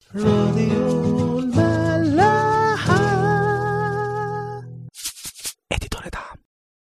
راديو الملاحة. اديتور دعم.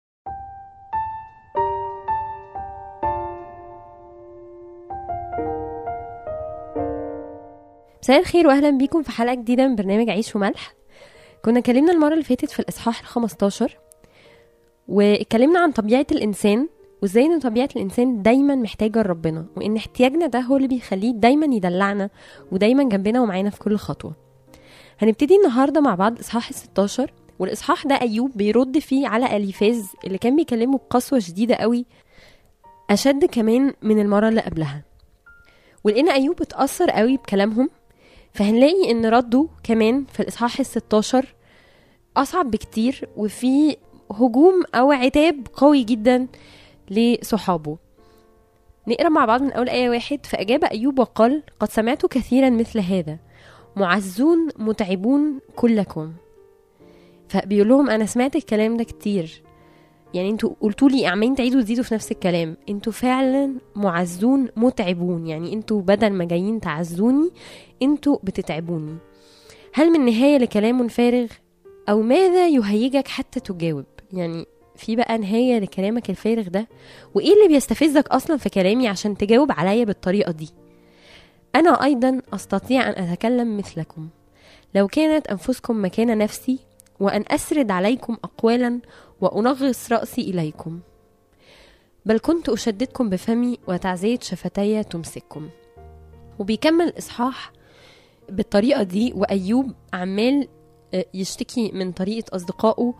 مساء الخير واهلا بيكم في حلقة جديدة من برنامج عيش وملح. كنا اتكلمنا المرة اللي فاتت في الإصحاح 15 واتكلمنا عن طبيعة الإنسان وازاي ان طبيعة الإنسان دايما محتاجة لربنا، وان احتياجنا ده هو اللي بيخليه دايما يدلعنا ودايما جنبنا ومعانا في كل خطوة. هنبتدي النهاردة مع بعض إصحاح 16، والإصحاح ده أيوب بيرد فيه على أليفاز اللي كان بيكلمه بقسوة شديدة قوي، أشد كمان من المرة اللي قبلها. ولقينا أيوب اتأثر قوي بكلامهم، فهنلاقي ان رده كمان في الإصحاح 16 أصعب بكتير، وفي هجوم أو عتاب قوي جدا لصحابه. نقرأ مع بعض من أول آية 1. فأجاب أيوب وقال: قد سمعت كثيرا مثل هذا، معزون متعبون كلكم. فبيقول لهم أنا سمعت الكلام ده كتير، يعني انتوا قلتوا لي عمالين تعيدوا وتزيدوا في نفس الكلام، انتوا فعلا معزون متعبون، يعني انتوا بدل ما جايين تعزوني انتوا بتتعبوني. هل من نهاية لكلام فارغ او ماذا يهيجك حتى تجاوب؟ يعني في بقى نهاية لكلامك الفارغ ده؟ وايه اللي بيستفزك اصلا في كلامي عشان تجاوب عليا بالطريقة دي؟ انا ايضا استطيع ان اتكلم مثلكم لو كانت انفسكم مكان نفسي، وان اسرد عليكم اقوالا وأنغص رأسي إليكم، بل كنت أشددكم بفمي وتعزية شفتي تمسككم. وبيكمل الإصحاح بالطريقة دي، وأيوب عمال يشتكي من طريقة أصدقائه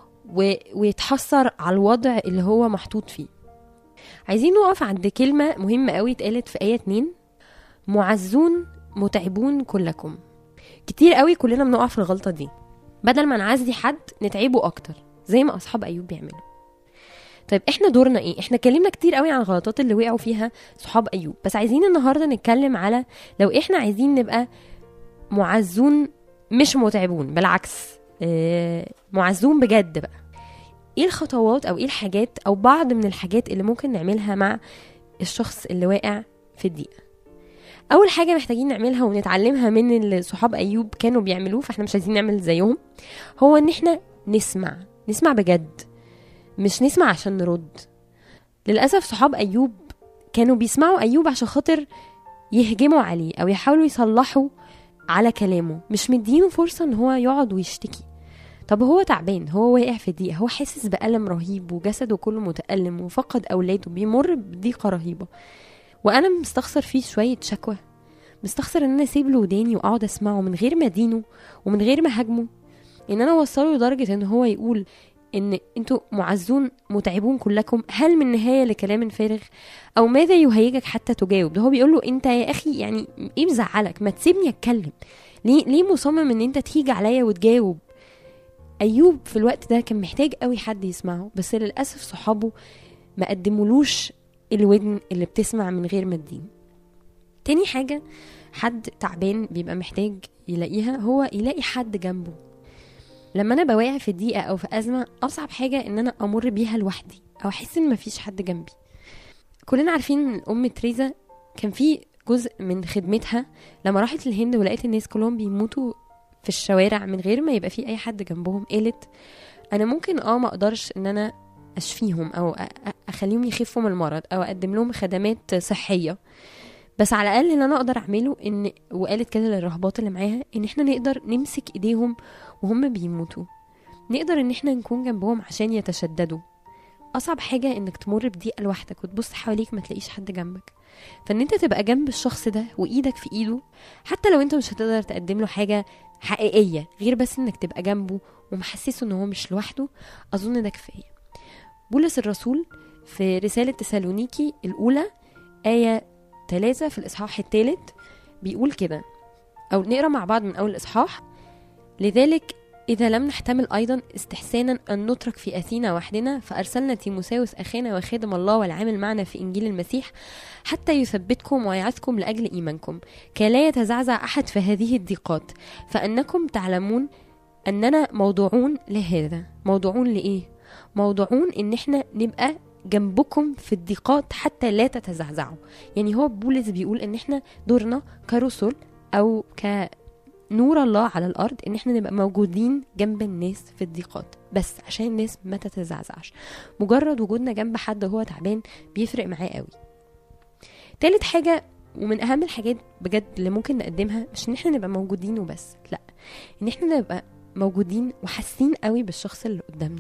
ويتحسر على الوضع اللي هو محطوط فيه. عايزين نقف عند كلمة مهمة قوي اتقالت في آية 2: معزون متعبون كلكم. كتير قوي كلنا بنقع في الغلطة دي، بدل ما نعزي حد نتعبه أكتر زي ما أصحاب أيوب بيعملوا. طيب احنا دورنا ايه؟ احنا اتكلمنا كتير قوي عن الغلطات اللي وقعوا فيها صحاب أيوب، بس عايزين النهاردة نتكلم على لو احنا عايزين نبقى معزون مش متعبون، بالعكس معزون بجد بقى. ايه الخطوات او ايه الحاجات او بعض من الحاجات اللي ممكن نعملها مع الشخص اللي واقع في الضيقة؟ اول حاجة محتاجين نعملها ونتعلمها من اللي صحاب أيوب كانوا بيعملوه، فاحنا مش عايزين نعمل زيهم، هو ان احنا نسمع بجد، مش نسمع عشان نرد. للأسف صحاب أيوب كانوا بيسمعوا أيوب عشان خاطر يهجموا عليه أو يحاولوا يصلحوا على كلامه، مش مدينه فرصة ان هو يقعد ويشتكي. طب هو تعبان، هو واقع في ضيقة، هو حاسس بألم رهيب وجسده كله متألم وفقد أولاده، بيمر بضيقة رهيبة، وأنا مستخسر فيه شوية شكوى، مستخسر ان انا اسيب له وداني واقعد اسمعه من غير ما ادينه ومن غير ما هاجمه، ان انا اوصله لدرجة ان هو يقول ان انتوا معزون متعبون كلكم، هل من نهاية لكلام فارغ او ماذا يهيجك حتى تجاوب؟ ده هو بيقول له انت يا اخي يعني ايه مزعلك؟ ما تسيبني اتكلم، ليه مصمم ان انت تيجي عليا وتجاوب؟ ايوب في الوقت ده كان محتاج قوي حد يسمعه، بس للاسف صحابه ما قدمولوش الودن اللي بتسمع من غير ما تدين. تاني حاجة حد تعبان بيبقى محتاج يلاقيها، هو يلاقي حد جنبه. لما انا بواقع في ضيقة او في ازمة، اصعب حاجة ان انا امر بيها لوحدي او احس ان مفيش حد جنبي. كلنا عارفين ان ام تريزا كان في جزء من خدمتها لما راحت الهند ولقيت الناس كلهم بيموتوا في الشوارع من غير ما يبقى في اي حد جنبهم، قالت انا ممكن ما اقدرش ان انا اشفيهم او اخليهم يخفوا من المرض او اقدم لهم خدمات صحية، بس على الاقل اللي انا اقدر اعمله ان، وقالت كده للرهبات اللي معاها، ان احنا نقدر نمسك ايديهم وهم بيموتوا، نقدر ان احنا نكون جنبهم عشان يتشددوا. اصعب حاجة انك تمر بضيقة لوحدك وتبص حواليك ما تلاقيش حد جنبك، فان انت تبقى جنب الشخص ده وايدك في ايده، حتى لو انت مش هتقدر تقدم له حاجة حقيقية غير بس انك تبقى جنبه ومحسسه ان هو مش لوحده، اظن ده كفاية. بولس الرسول في رسالة تسالونيكي الاولى آية 3 في الإصحاح 3 بيقول كده، أو نقرأ مع بعض من أول الإصحاح: لذلك إذا لم نحتمل أيضا استحسانا أن نترك في أثينا وحدنا، فأرسلنا تيموساوس أخينا وخادم الله والعامل معنا في إنجيل المسيح حتى يثبتكم ويعظكم لأجل إيمانكم، كي لا يتزعزع أحد في هذه الضيقات، فأنكم تعلمون أننا موضوعون لهذا. موضوعون لإيه؟ موضوعون إن إحنا نبقى جنبكم في الضيقات حتى لا تتزعزعوا. يعني هو بولس بيقول إن إحنا دورنا كرسل او كنور الله على الارض ان احنا نبقى موجودين جنب الناس في الضيقات، بس عشان الناس ما تتزعزعش. مجرد وجودنا جنب حد هو تعبان بيفرق معاه قوي. تالت حاجة ومن اهم الحاجات بجد اللي ممكن نقدمها، مش ان احنا نبقى موجودين وبس، لا، ان احنا نبقى موجودين وحاسين قوي بالشخص اللي قدامنا،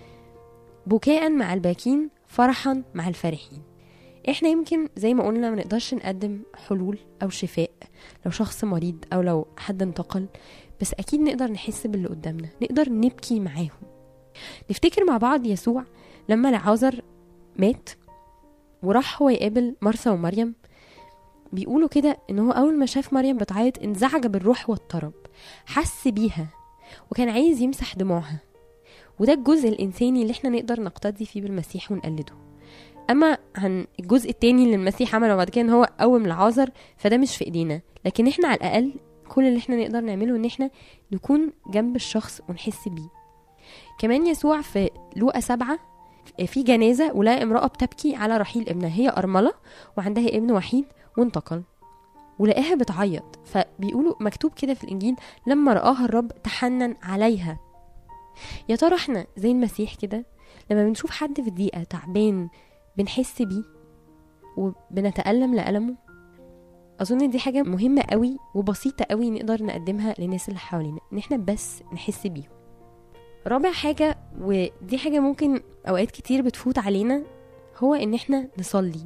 بكاء مع الباكين، فرحا مع الفرحين. احنا يمكن زي ما قلنا ما نقدرش نقدم حلول او شفاء لو شخص مريض او لو حد انتقل، بس اكيد نقدر نحس باللي قدامنا، نقدر نبكي معاهم. نفتكر مع بعض يسوع لما لعازر مات وراح هو يقابل مرثا ومريم، بيقولوا كده ان هو اول ما شاف مريم بتعيط انزعج بالروح واضطرب، حس بيها وكان عايز يمسح دموعها. وده الجزء الانساني اللي احنا نقدر نقتدي فيه بالمسيح ونقلده. اما عن الجزء التاني اللي المسيح عمله بعد كده ان هو قوم لعازر، فده مش في ايدينا، لكن احنا على الاقل كل اللي احنا نقدر نعمله ان احنا نكون جنب الشخص ونحس بيه. كمان يسوع في لوقا 7 في جنازة ولقى امرأة بتبكي على رحيل ابنها، هي أرملة وعندها ابن وحيد وانتقل، ولقاها بتعيط. فبيقولوا مكتوب كده في الإنجيل لما رآها الرب تحنن عليها. يا ترى احنا زي المسيح كده لما بنشوف حد في الضيقة تعبان بنحس بيه وبنتألم لألمه؟ أظن دي حاجة مهمة قوي وبسيطة قوي نقدر نقدمها للناس اللي حوالينا، ان احنا بس نحس بيهم. رابع حاجة، ودي حاجة ممكن أوقات كتير بتفوت علينا، هو ان احنا نصلي.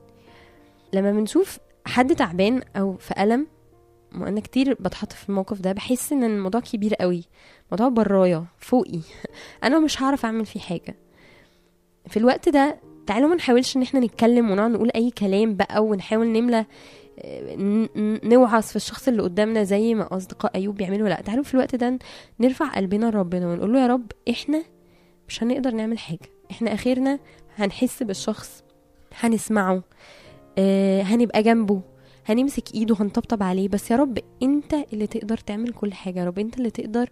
لما بنشوف حد تعبان او في ألم، وانا كتير بتحط في الموقف ده، بحس ان الموضوع كبير قوي، موضوع برايا فوقي انا مش هعرف اعمل فيه حاجة. في الوقت ده تعالوا ما نحاولش ان احنا نتكلم ونقعد نقول اي كلام بقى ونحاول نملى نوعظ في الشخص اللي قدامنا زي ما اصدقاء ايوب بيعملوا. لا، تعالوا في الوقت ده نرفع قلبنا لربنا ونقول له يا رب احنا مش هنقدر نعمل حاجة، احنا اخيرنا هنحس بالشخص، هنسمعه، هنبقى جنبه، هنمسك ايده، هنطبطب عليه، بس يا رب انت اللي تقدر تعمل كل حاجة، يا رب انت اللي تقدر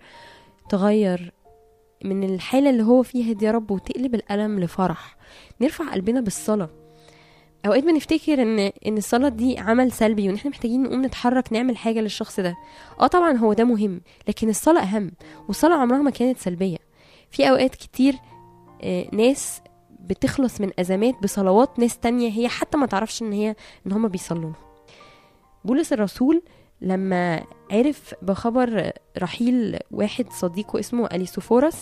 تغير من الحالة اللي هو فيها دي يا رب وتقلب الألم لفرح. نرفع قلبنا بالصلاة. اوقات بنفتكر ان الصلاة دي عمل سلبي وان احنا محتاجين نقوم نتحرك نعمل حاجة للشخص ده. طبعا هو ده مهم، لكن الصلاة اهم، والصلاة عمرها ما كانت سلبية. في اوقات كتير ناس بتخلص من ازمات بصلوات ناس تانية هي حتى ما تعرفش ان هم بيصلوا. بولس الرسول لما عرف بخبر رحيل واحد صديقه اسمه أليسوفورس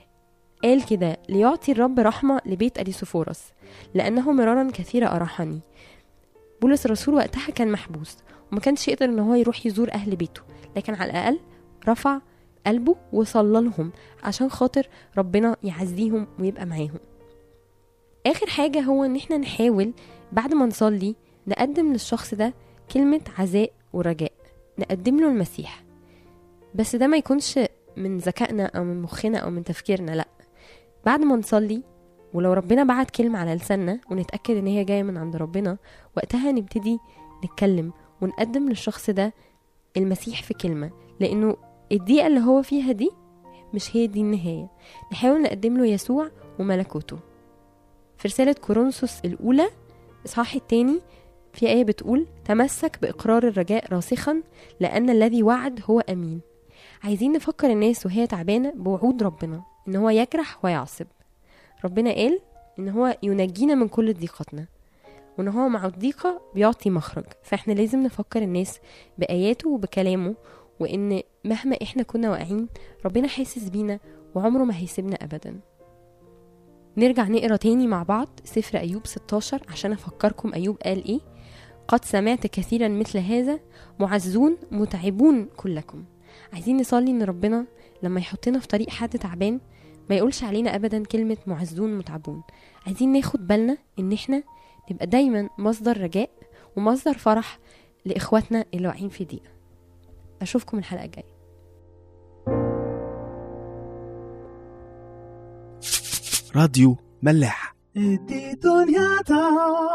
قال كده: ليعطي الرب رحمة لبيت أليسوفورس لأنه مرارا كثيرة أراحني. بولس الرسول وقتها كان محبوس وما كانش يقدر ان هو يروح يزور أهل بيته، لكن على الأقل رفع قلبه وصلى لهم عشان خاطر ربنا يعزيهم ويبقى معاهم. آخر حاجة هو ان احنا نحاول بعد ما نصلي نقدم للشخص ده كلمة عزاء ورجاء، نقدم له المسيح. بس ده ما يكونش من ذكائنا أو من مخنا أو من تفكيرنا، لأ، بعد ما نصلي ولو ربنا بعت كلمة على لساننا ونتأكد ان هي جاية من عند ربنا، وقتها نبتدي نتكلم ونقدم للشخص ده المسيح في كلمة، لأنه الدقيقة اللي هو فيها دي مش هي دي النهاية. نحاول نقدم له يسوع وملكوته. في رسالة كورنثوس الأولى إصحاح 2 في آية بتقول: تمسك بإقرار الرجاء راسخا لأن الذي وعد هو أمين. عايزين نفكر الناس وهي تعبانة بوعود ربنا إن هو يجرح ويعصب. ربنا قال إن هو ينجينا من كل ضيقتنا، وإن هو مع الضيقة بيعطي مخرج. فإحنا لازم نفكر الناس بآياته وبكلامه، وإن مهما إحنا كنا واقعين ربنا حاسس بينا وعمره ما هيسيبنا أبدا. نرجع نقرأ تاني مع بعض سفر أيوب 16 عشان أفكركم أيوب قال إيه: قد سمعت كثيرا مثل هذا، معزون متعبون كلكم. عايزين نصلي إن ربنا لما يحطنا في طريق حد تعبان ما يقولش علينا أبدا كلمة معزون متعبون. عايزين ناخد بالنا إن إحنا نبقى دايما مصدر رجاء ومصدر فرح لإخواتنا اللي واقعين في ضيقة. أشوفكم الحلقة الجاية. راديو ملاح.